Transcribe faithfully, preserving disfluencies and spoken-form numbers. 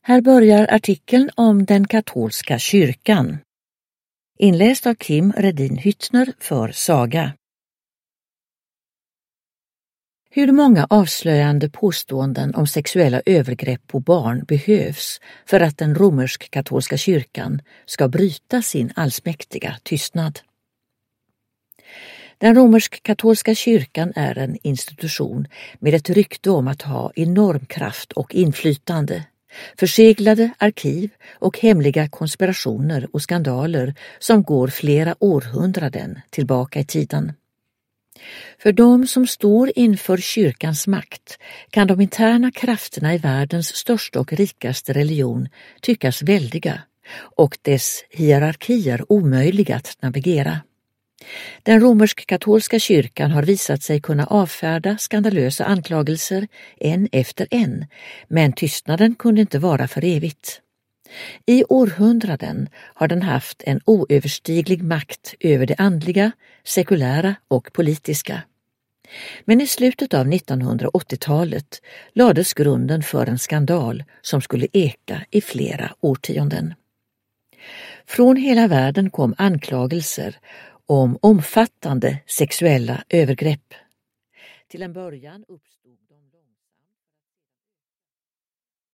Här börjar artikeln om den katolska kyrkan. Inläst av Kim Redin Hyttner för Saga. Hur många avslöjande påståenden om sexuella övergrepp på barn behövs för att den romersk-katolska kyrkan ska bryta sin allsmäktiga tystnad? Den romersk-katolska kyrkan är en institution med ett rykte om att ha enorm kraft och inflytande, förseglade arkiv och hemliga konspirationer och skandaler som går flera århundraden tillbaka i tiden. För de som står inför kyrkans makt kan de interna krafterna i världens största och rikaste religion tyckas väldiga och dess hierarkier omöjliga att navigera. Den romersk-katolska kyrkan har visat sig kunna avfärda skandalösa anklagelser en efter en, men tystnaden kunde inte vara för evigt. I århundraden har den haft en oöverstiglig makt över det andliga, sekulära och politiska. Men i slutet av nittonhundraåttiotalet lades grunden för en skandal som skulle eka i flera årtionden. Från hela världen kom anklagelser om omfattande sexuella övergrepp. Till en början uppstod